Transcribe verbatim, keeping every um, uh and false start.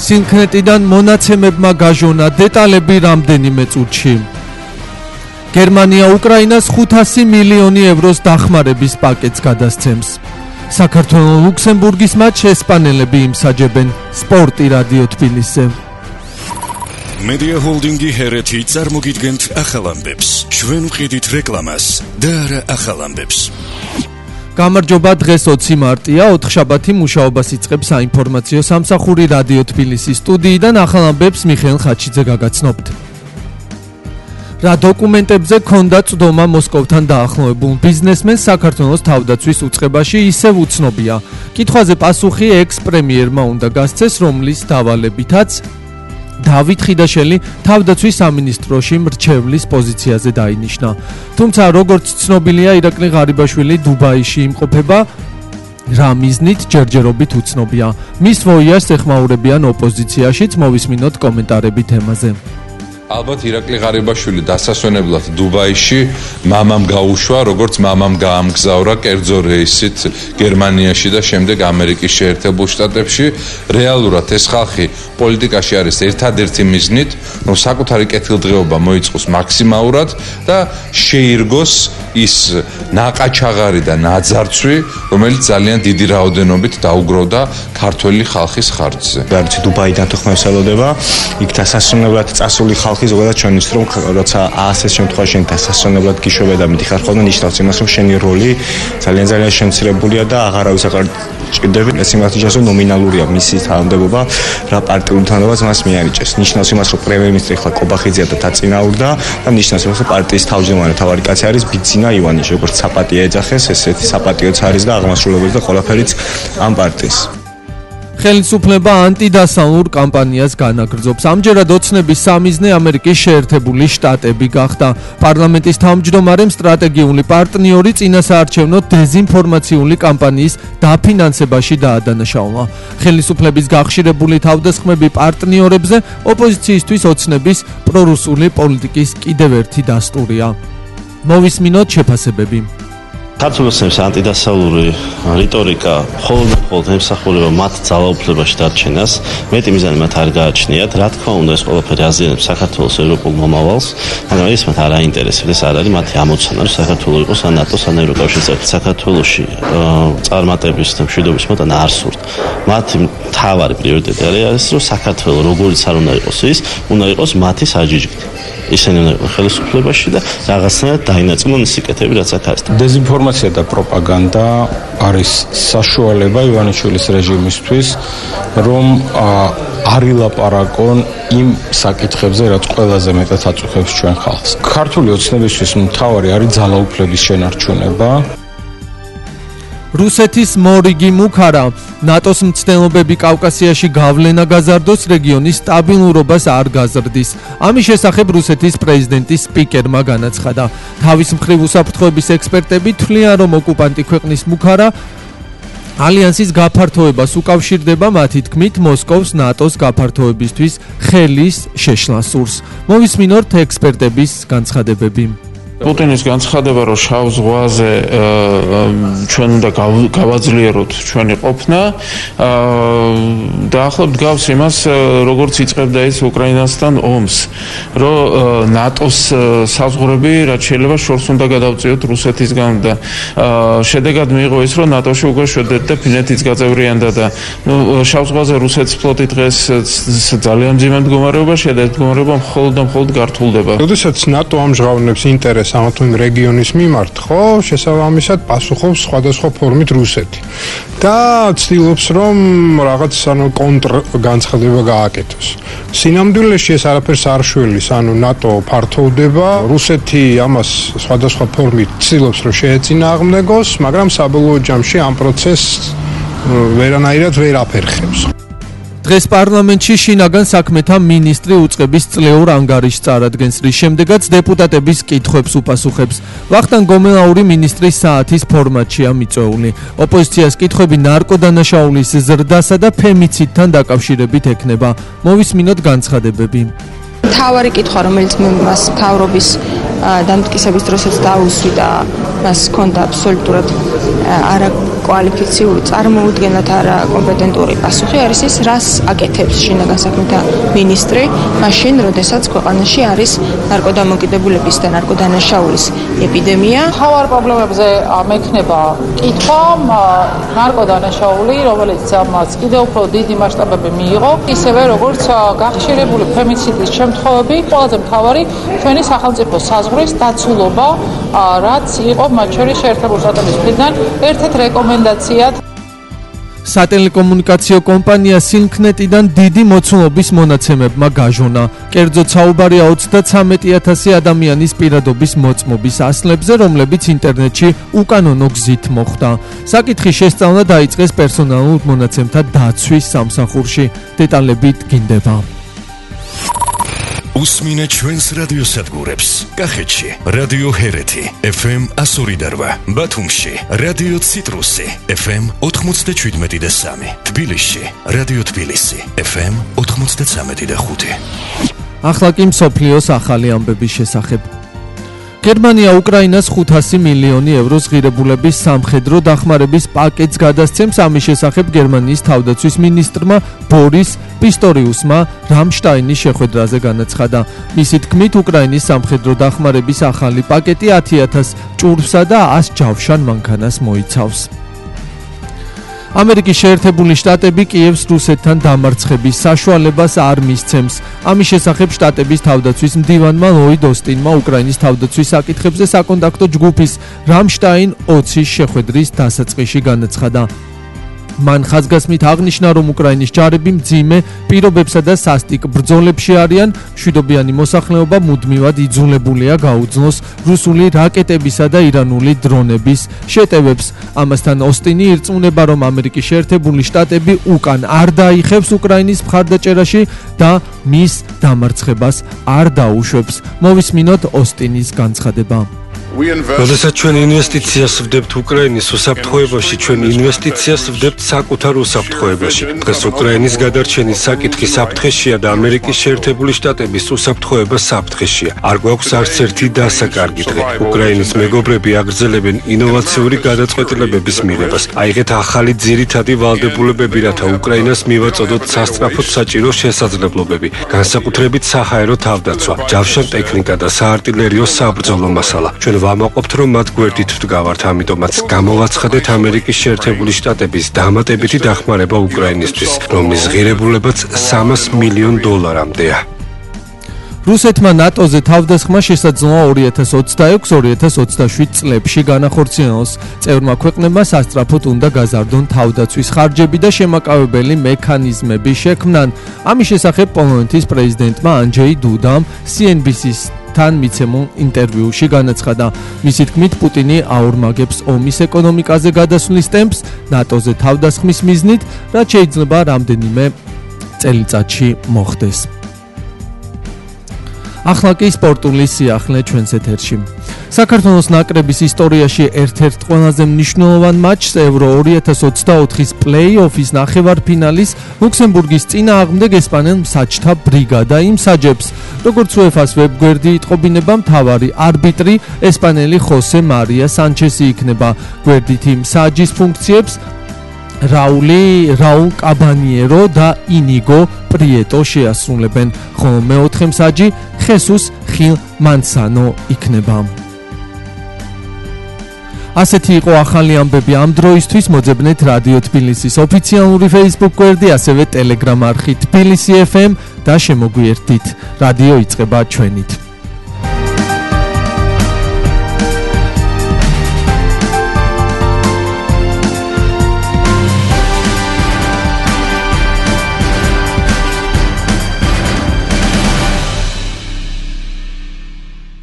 სინქნეტიდან მონაცემებმა გაჟონა დეტალები რამდენიმე წუთში. გერმანია უკრაინას ხუთასი მილიონი ევროს დახმარების პაკეტს გადასცემს. საქართველოს ლუქსემბურგის მატჩს ესპანელები იმსაჯებენ. სპორტი რადიო თბილისზე. Media Holding-ი ჰერეთი წარმოგიდგენთ ახალ ამბებს. ჩვენ ვყიდით რეკლამას და არა ახალ ამბებს. გამარჯობა, დღეს ოცი მარტია, ოთხშაბათი მუშაობას იწყებს საინფორმაციო სამსახური რადიო თბილისის სტუდიიდან ახალ ამბებს მიხეილ ხაჩიძე გაგაცნობთ. რა დოკუმენტებზე ქონდა წვდომა მოსკოვთან დაახლოებულ ბიზნესმენს საქართველოს თავდაცვის უწყებაში ისევ უცნობია. კითხვაზე პასუხი ექს-პრემიერმა უნდა გასცეს, რომლის დავალებითაც დავით ხიდაშელი თავდაცვის სამინისტროში მრჩევლის პოზიციაზე დაინიშნა. თუმცა როგორც ცნობილია, ირაკლი ღარიბაშვილი დუბაიში იმყოფება, რა მიზნით ჯერჯერობით უცნობია. მის ვოიას ეხმაურებიან ოპოზიციაშიც, მოვისმინოთ კომენტარები თემაზე. ალბათ ირაკლი ღარიბაშვილი დასასვენებლად დუბაიში მამამ გაუშვა, როგორც მამამ გაამგზავრა კერძო რეისით გერმანიაში და შემდეგ ამერიკის შეერთებულ შტატებში. რეალურად ეს ხალხი პოლიტიკაში არის ერთადერთი მიზნით, რომ საკუთარი კეთილდღეობა მოიწყოს მაქსიმალურად და შეირგოს ის ნაყაჩაღარი და ნაძარცვი, რომელიც ძალიან დიდი რაოდენობით დაუგროვდა ქართველი ხალხის ხარჯზე. რაც დუბაიდან თუ ხმებს ელოდება, იქ დასასვენებლად წასული ხალხი ზოგადად ჩვენთვის რომ როცა ასეთ შემთხვევაში დასასვენებლად გიშვება და მიდიხარ ხოლმე ნიშნავს იმას, რომ შენი როლი ძალიან ძალიან შემცირებულია და აღარავის აღარ ჭირდება. ეს იმას ნიშნავს, რომ ნომინალურია მისი თანამდებობა, რა პარტიული თანამდებობაც მას მიანიჭეს. ნიშნავს იმას, რომ პრემიერ-მინისტრი ხლა კობახიძეა და დაწინაურდა და ნიშნავს იმას, რომ პარტიის თავმჯდომარე თავარი კაცი არის ბიძინა ივანიშვილი, როგორც საპატიო ეძახეს, ესეთი საპატიოც არის და აღმასრულებელი და ყველაფერიც ამ პარტიის. ხელისუფლება ანტიდასავლურ კამპანიას განაგრძობს. ამჯერად ოცნების სამიზნე ამერიკის შეერთებული შტატები გახდა. პარლამენტის თავმჯდომარემ სტრატეგიული პარტნიორი წინასაარჩევნო დეზინფორმაციული კამპანიის დაფინანსებაში დაადანაშაულა. ხელისუფლების გახშირებული თავდასხმები პარტნიორებზე ოპოზიციისთვის ოცნების პრორუსული პოლიტიკის კიდევ ერთი დასტურია. მოვისმინოთ შეფასებები. ქართულოსნების ანტიდასავლური რიტორიკა მხოლოდ მხოლოდ ემსახურება მათ ძალაუფლებაში დარჩენას, მეტი მიზანი მათ არ გააჩნიათ. რა თქმა უნდა, ეს ყველაფერი აზიანებს საქართველოს ევროპულ მომავალს, მაგრამ ეს მათ არ აინტერესებს. ეს არ არის მათი ამოცანა, რომ საქართველოს იყოს ან ნატოს ან ევროკავშირის წევრი. საქართველოში წარმატების და მშვიდობის მოტანა არ სურთ. მათი მთავარი პრიორიტეტი არის, რომ საქართველოს როგორიც არ უნდა იყოს ის, უნდა იყოს მათი საჯიჯკით. ისინი უნდა იყოს ხელისუფლებაში და რაღაცნაირად დაინაწილონ სიკეთები, რაც აქ არის. დეზინფორმაცია და პროპაგანდა არის საშუალება ივანიშვილის რეჟიმისთვის, რომ არ ილაპარაკონ იმ საკითხებზე, რაც ყველაზე მეტად აწუხებს ჩვენ ხალხს. ქართული ოცნებისთვის მთავარი არის ძალაუფლების შენარჩუნება. რუსეთის მორიგი მუქარა. ნატოს მცდელობები კავკასიაში გავლენა გაზარდოს, რეგიონის სტაბილურობას არ გაზრდის. ამის შესახებ რუსეთის პრეზიდენტის სპიკერმა განაცხადა. თავის მხრივ უსაფრთხოების ექსპერტები თვლიან, რომ ოკუპანტი ქვეყნის მუქარა ალიანსის გაფართოებას უკავშირდება, მათი თქმით, მოსკოვს ნატოს გაფართოებისთვის ხელის შეშლა სურს. მოვისმინოთ ექსპერტების განცხადებები. პუტინის განცხადება, რომ შავ ზღვაზე ჩვენ უნდა გავაძლიეროთ ჩვენი ყოფნა, დაახლოებით გავს იმას, როგორც იწყებდა ის უკრაინასთან ომს, რომ ნატოს საზღვრები რაც შეიძლება შორს უნდა გადავწიოთ რუსეთისგან და შედეგად მიიღო ის, რომ ნატოში უკვე შედეთ და ფინეთიც გაწევრიანდა და შავ ზღვაზე რუსეთის ფლოტი დღეს ძალიან მძიმე მდგომარეობაშია და ეს მდგომარეობა მხოლოდ და მხოლოდ გართულდება. როდესაც ნატო ამჟღავნებს ინტერესს ამ თუ იმ რეგიონის მიმართ, ხო, შესაბამისად პასუხობს სხვადასხვა ფორმით რუსეთი. და ცდილობს, რომ რაღაც ანუ კონტრ განცხადება გააკეთოს. სინამდვილეში ეს არაფერს არ შველის, ანუ ნატო ფართოვდება, რუსეთი ამას სხვადასხვა ფორმით ცდილობს, რომ შეეწინააღმდეგოს, მაგრამ საბოლოო ჯამში ამ პროცესს ვერანაირად ვერ აფერხებს. დღეს პარლამენტში შინაგან საქმეთა მინისტრი უწყების წლეურ ანგარიშს წარადგენს, რის შემდეგაც დეპუტატების კითხვებს უპასუხებს. ვახტანგ გომელაური მინისტრის საათის ფორმატშია მიწვეული. ოპოზიციას კითხვები ნარკოდანაშაულის ზრდასა და ფემიციდთან დაკავშირებით ექნება. მოვისმინოთ განცხადებები. მთავარი კითხვა, რომელიც მე მას მთავრობის დამტკიცების დროსაც დაუსვი და მას ჰქონდა აბსოლუტურად არა კვალიფიციური, წარმოუდგენლად არა კომპეტენტური პასუხი არის ის, რას აკეთებს შინაგან საქმეთა მინისტრი, მაშინ, როდესაც ქვეყანაში არის ნარკოდამოკიდებულების და ნარკოდანაშაულის ეპიდემია. მთავარ პრობლემებზე მექნება კითხვა, ნარკოდანაშაული, რომელიც მას კიდევ უფრო დიდი მასშტაბები მიიღო, ისევე როგორც გახშირებული ფემიციდის შემთხვევები, ყველაზე მთავარი ჩვენი სახელმწიფო საზღვრის დაცულობა, რაც იყო მათ შორის შეერთებული შტატების მხრიდან ერთ-ერთი რეკომენდაციად. სატელეკომუნიკაციო კომპანია სინკნეტიდან დიდი მოცულობის მონაცემებმა გაჟონა. კერძოდ საუბარია ოცდათრამეტი ათასი ადამიანის პირადობის მოწმობის ასლებზე, რომლებიც ინტერნეტში უკანონო გზით მოხვდა. საკითხის შესწავლა დაიწყეს პერსონალურ მონაცემთა დაცვის სამსახურში. დეტალები დგინდება. უსმინე ჩვენს რადიოსადგურებს. კახეთში რადიო ჰერეთი ეფ ემ one oh three eight, ბათუმში რადიო ციტრუსი ეფ ემ ninety-seven point three, თბილისში რადიო თბილისი ეფ ემ ninety-three point five. ახლა კი მსოფლიოს ახალი ამბების შესახებ. გერმანია უკრაინას ხუთასი მილიონი ევროს ღირებულების სამხედრო დახმარების პაკეტს გადასცემს. ამის შესახებ გერმანიის თავდაცვის მინისტრმა ბორის პისტორიუსმა რამშტაინის შეხვედრაზე განაცხადა. მისი თქმით, უკრაინის სამხედრო დახმარების ახალი პაკეტი ათი ათას ჭურვსა და ას ჯავშან მანქანას მოიცავს. ამერიკის შეერთებული შტატები კიევს რუსეთთან დამარცხების საშუალებას არ მისცემს. ამის შესახებ შტატების თავდაცვის მდივანმა ლოიდ ოსტინმა უკრაინის თავდაცვის საკითხებზე საკონტაქტო ჯგუფის რამშტაინ ოცის შეხვედრის დასაწყისში განაცხადა. მან ხაზგასმით აღნიშნა, რომ უკრაინის ჯარები მძიმე პირობებსა და სასტიკ ბრძოლებში არიან, მშვიდობიანი მოსახლეობა მუდმივად იძულებულია გაუძნოს რუსული რაკეტებისა და ირანული დრონების შეტევებს. ამასთან ოსტინი ირწმუნება, რომ ამერიკის შეერთებული შტატები უკან არ დაიხევს უკრაინის მხარდაჭერაში და მის დამარცხებას არ დაუშვებს. მოვისმინოთ ოსტინის განცხადება. როდესაც ჩვენ ინვესტიციას ვდებთ უკრაინის უსაფრთხოებაში, ჩვენ ინვესტიციას ვდებთ საკუთარ უსაფრთხოებაში. დღეს უკრაინის გადარჩენის საკითხი საფრთხეშია და ამერიკის შეერთებული შტატების უსაფრთხოება საფრთხეშია. არ გვაქვს არც ერთი დასაკარგი დღე. უკრაინის მეგობრები აგრძელებენ ინოვაციური გადაწყვეტილებების მიღებას. აიღეთ ახალი ძირითადი ვალდებულებები, რათა უკრაინას მივაწოდოთ სასწრაფოდ საჭირო შესაძლებლობები, განსაკუთრებით საჰაერო თავდაცვა, ჯავშან ტექნიკა და საარტილერიო საბრძოლო მასალა. ჩვენ ვამაყობთ, რომ მათ გვერდით ვდგავართ, ამიტომაც გამოვაცხადეთ ამერიკის შეერთებული შტატების დამატებითი დახმარება უკრაინისთვის, რომლის ღირებულებაც სამას მილიონ დოლარამდეა. რუსეთმა ნატოზე თავდასხმა შესაძლოა ორი ათას ოცდაექვსი ორი ათას ოცდაშვიდ წლებში განახორციელოს. წევრმა ქვეყნებმა სასწრაფოდ უნდა გაზარდონ თავდაცვის ხარჯები და შემაკავებელი მექანიზმები შექმნან. ამის შესახებ პოლონეთის პრეზიდენტმა ანჯეი დუდამ სი ენ ბი სის თან მიცემულ ინტერვიუში განაცხადა. მისი თქმით, პუტინი აორმაგებს ომის ეკონომიკაზე გადასვლის ტემპს ნატოზე თავდასხმის მიზნით, რაც შეიძლება რამდენიმე წელიწადში მოხდეს. ახლა კი სპორტული სიახლე ჩვენს ეთერში. საქართველოს ნაკრების ისტორიაში ერთ-ერთ ყველაზე მნიშვნელოვან მატჩს ევრო ორი ათას ოცდაოთხის პლეი-ოფის ნახევარფინალის ლუქსემბურგის წინააღმდეგ ესპანელ მსაჯთა ბრიგადა იმსაჯებს. როგორც უეფას ვებგვერდი იტყობინება, მთავარი არბიტრი ესპანელი ხოსე მარია სანჩესი იქნება. გვერდით მსაჯის ფუნქციებს რაული რაულ კაბანიერო და ინიგო პრიეტო შეასრულებენ, ხოლო მეოთხე მსაჯი ხესუს ხილ მანსანო იქნება. ასეთი იყო ახალი ამბები ამ დროისთვის. მოძებნეთ რადიო თბილისის ოფიციალური Facebook გვერდი, ასევე Telegram არხი თბილისი ეფ ემ და შემოგვიერთდით. რადიო იწყება ჩვენით.